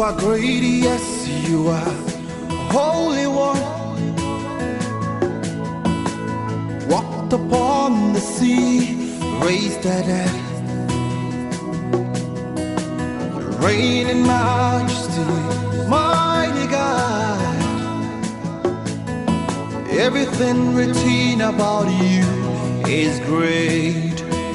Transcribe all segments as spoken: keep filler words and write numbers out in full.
are great, yes, you are Holy One. Walked upon the sea, raised the dead. You reign in majesty, mighty God. Everything written about you is great.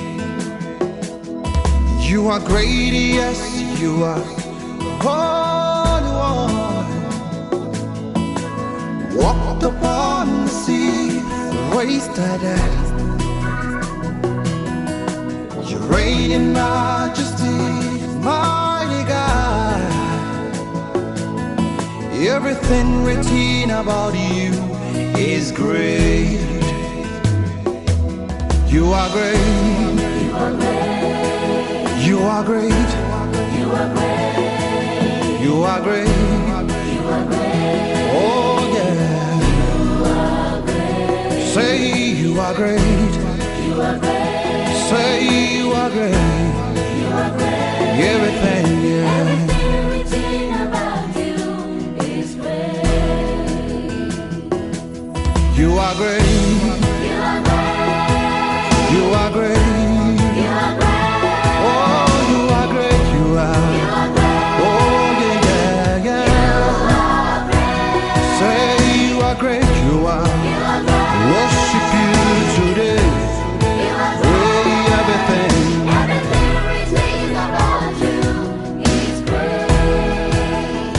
You are great, yes, you are Holy One. Walked upon the sea, raised the dead. You reign in majesty, mighty God. Everything written about you is great. You are great. You are great. You are great. You are great. You are great. You are great. Oh yeah. You are great. Say you are great. You are great. Say you are great. You are great. Everything, yeah. Everything written about you is great. You are great. You are great. You are great. You are great. Oh, you are great. You are. You are great. Oh yeah, yeah, yeah. Say you are great. You are. You are great. Worship you today. You are great. Hey, everything. Everything written about you is great.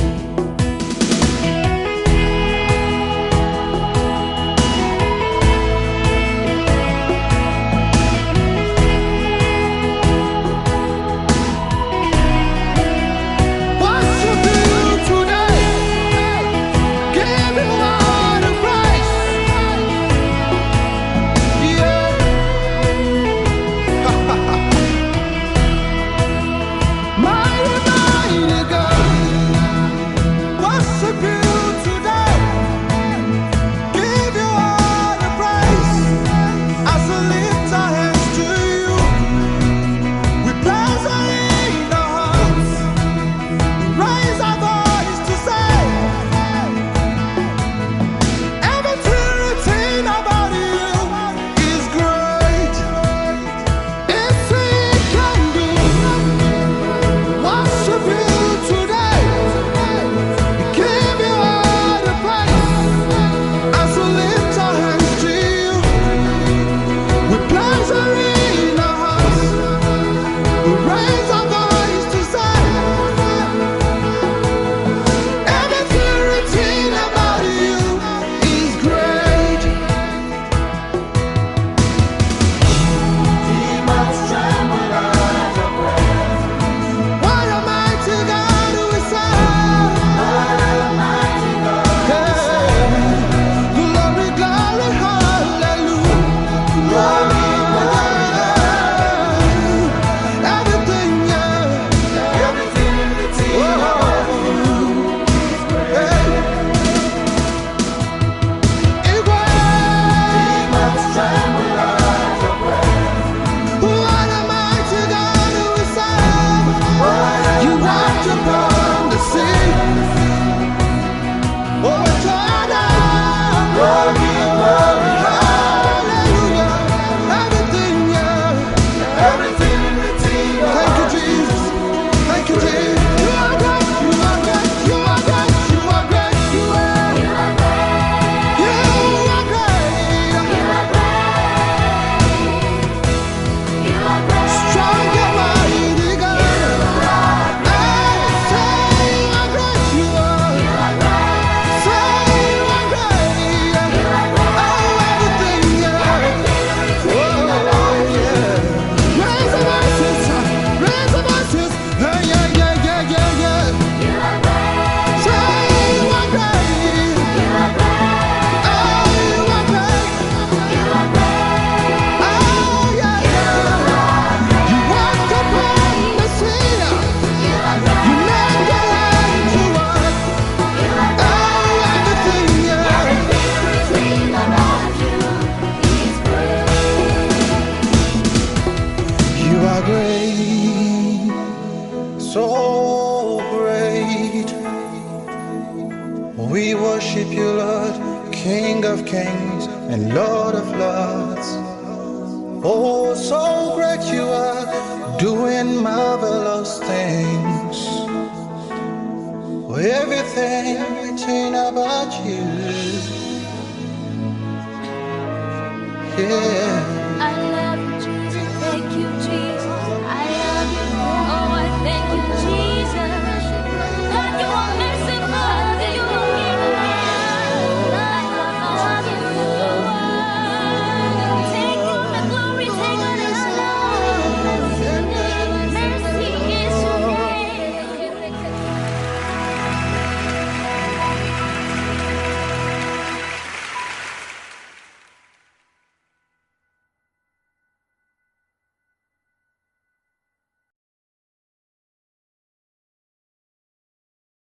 We worship you, Lord, King of kings and Lord of lords. Oh, so great you are, doing marvelous things. Everything written about you, yeah.